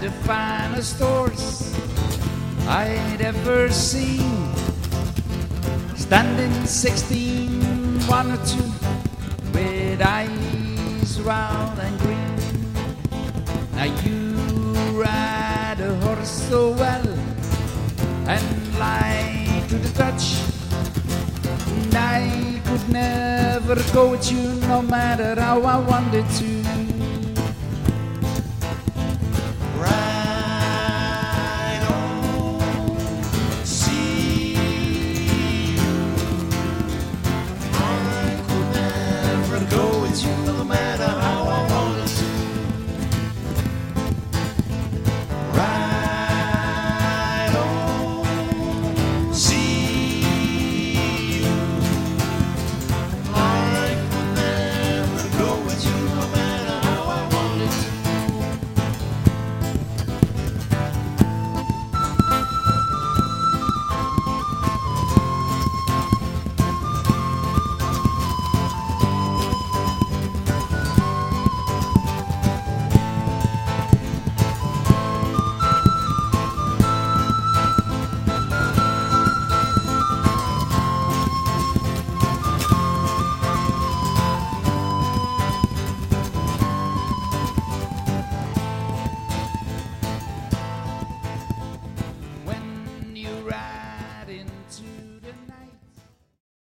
the finest horse I'd ever seen. Standing 16, 1 or 2, with eyes round and green. Now you ride a horse so well and light to the touch, and I could never go with you no matter how I wanted to. Ride on, see you. I could never go with you no matter how I wanted to. Ride on, see you. I could never go with you